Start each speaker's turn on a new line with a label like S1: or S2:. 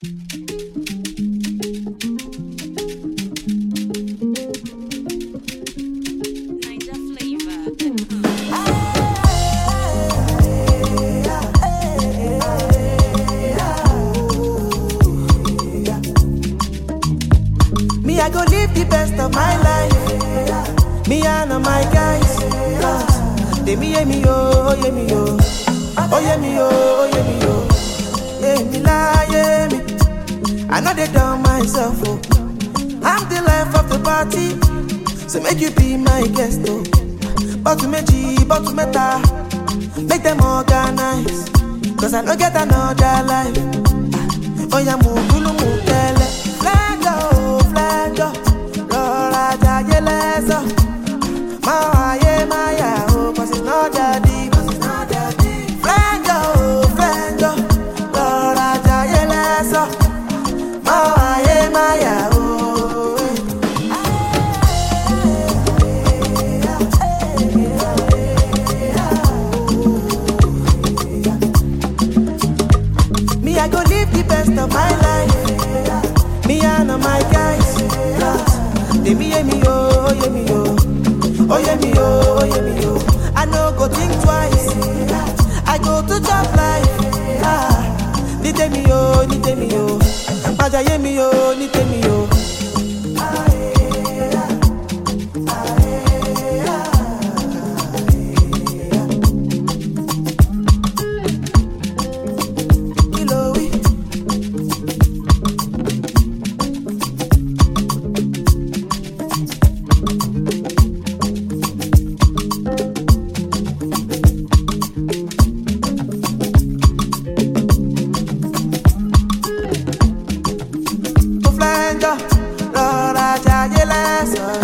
S1: I go live the best of my life. Me and all my guys. They me, oh, yeah, me, oh. Oh, yeah, me, oh, yeah, me, oh. Yeah, me, lie, yeah, me. I know they done myself, oh. I'm the life of the party. So make you be my guest, oh. But to meta. Make them organize. Cause I don't get another life. Oh, yeah, move, tele. Flango, Lora Jayeleso. Maya, Maya, oh, cause it's not that deep, Flango, Lora Jayeleso. Maya, Maya, oh. Me, I go live the best of my life. Me and all my guys. They me, oh, yeah, me, oh. Oh, yeah, me, oh, yeah, me, oh. I no go think twice. I go to job life. Need me, oh. Maja, yeah, me, oh, need me, oh. Lora Jayeleso.